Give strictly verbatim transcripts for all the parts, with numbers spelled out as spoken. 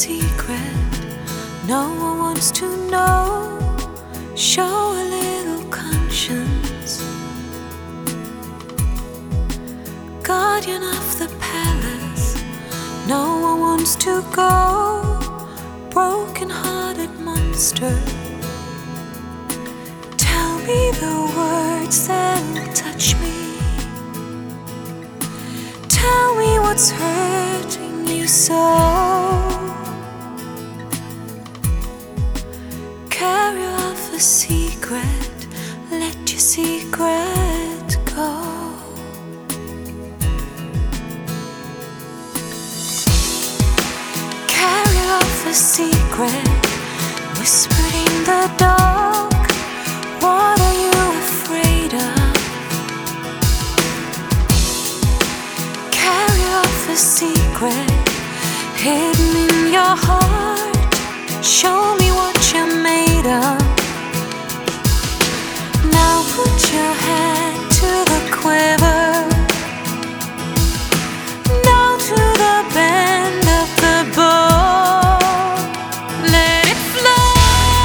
secret no one wants to know. Show a little conscience. Guardian of the palace, no one wants to go. Broken-hearted monster, tell me the words that'll touch me. Tell me what's hurting you so. Carry off a secret, let your secret go. Carry off a secret, whispered in the dark. What are you afraid of? Carry off a secret, hidden in your heart. Show me what you're made of. Now put your hand to the quiver, down to the bend of the bow. Let it fly,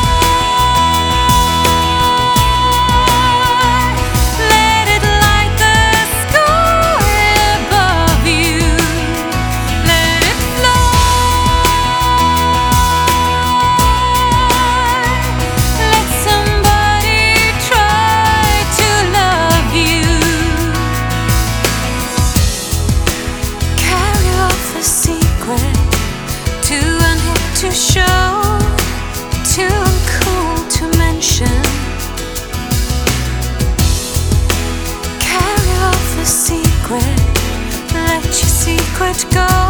let it light the sky above you. Let it fly, let somebody try to love you. Carry off a secret, too unhip to show, too uncool to mention. Carry off a secret, let your secret go.